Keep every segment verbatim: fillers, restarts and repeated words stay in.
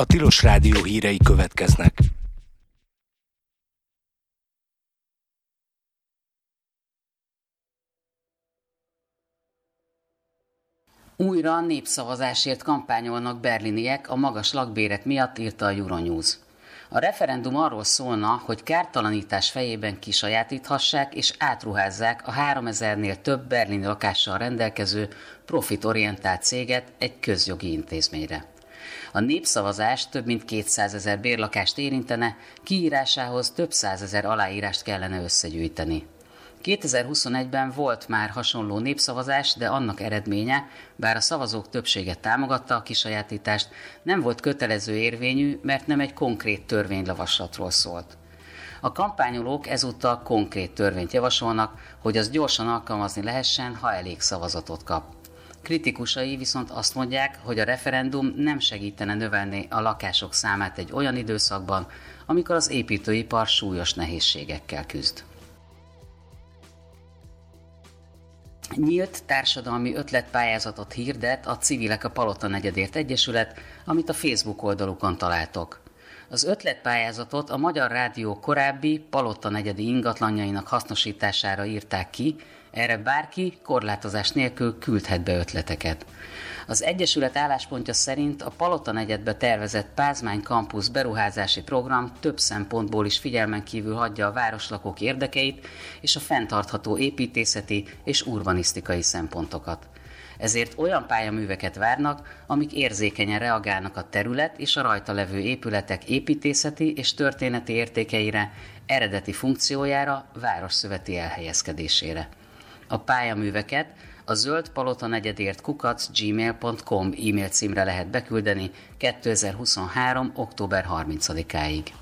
A Tilos Rádió hírei következnek. Újra népszavazásért kampányolnak berliniek a magas lakbérek miatt, írta a Euronews. A referendum arról szólna, hogy kártalanítás fejében kisajátíthassák és átruházzák a háromezernél több berlini lakással rendelkező profitorientált céget egy közjogi intézményre. A népszavazás több mint kétszázezer bérlakást érintene, kiírásához több százezer aláírást kellene összegyűjteni. kétezer-huszonegyben volt már hasonló népszavazás, de annak eredménye, bár a szavazók többsége támogatta a kisajátítást, nem volt kötelező érvényű, mert nem egy konkrét törvényjavaslatról szólt. A kampányolók ezúttal konkrét törvényt javasolnak, hogy az gyorsan alkalmazni lehessen, ha elég szavazatot kap. Kritikusai viszont azt mondják, hogy a referendum nem segítene növelni a lakások számát egy olyan időszakban, amikor az építőipar súlyos nehézségekkel küzd. Nyílt társadalmi ötletpályázatot hirdet a Civilek a Palota negyedért egyesület, amit a Facebook oldalukon találtok. Az ötletpályázatot a Magyar Rádió korábbi Palota negyedi ingatlanjainak hasznosítására írták ki, erre bárki korlátozás nélkül küldhet be ötleteket. Az egyesület álláspontja szerint a Palota negyedbe tervezett Pázmány Campus beruházási program több szempontból is figyelmen kívül hagyja a városlakók érdekeit és a fenntartható építészeti és urbanisztikai szempontokat. Ezért olyan pályaműveket várnak, amik érzékenyen reagálnak a terület és a rajta levő épületek építészeti és történeti értékeire, eredeti funkciójára, városszöveti elhelyezkedésére. A pályaműveket a zöld palota negyedért kukac gmail pont com e-mail címre lehet beküldeni kétezer-huszonhárom. október harmincadikáig.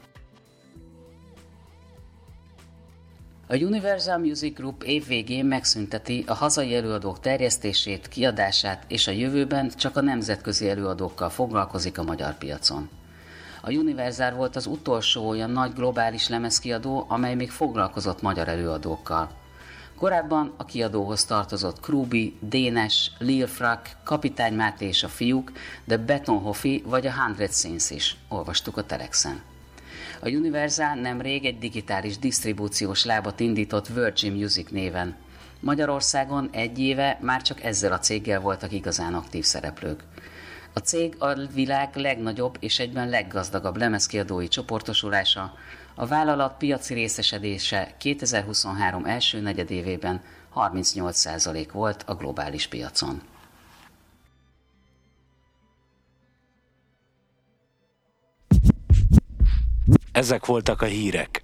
A Universal Music Group évvégén megszünteti a hazai előadók terjesztését, kiadását, és a jövőben csak a nemzetközi előadókkal foglalkozik a magyar piacon. A Universal volt az utolsó olyan nagy globális lemezkiadó, amely még foglalkozott magyar előadókkal. Korábban a kiadóhoz tartozott Krúbi, Dénes, Lil Frak, Kapitány Máté és a fiúk, de Betonhoffi vagy a Hundred Scenes is, olvastuk a Telexen. A Universal nemrég egy digitális disztribúciós lábat indított Virgin Music néven. Magyarországon egy éve már csak ezzel a céggel voltak igazán aktív szereplők. A cég a világ legnagyobb és egyben leggazdagabb lemezkiadói csoportosulása, a vállalat piaci részesedése kétezer-huszonhárom első negyedévében harmincnyolc százalék volt a globális piacon. Ezek voltak a hírek.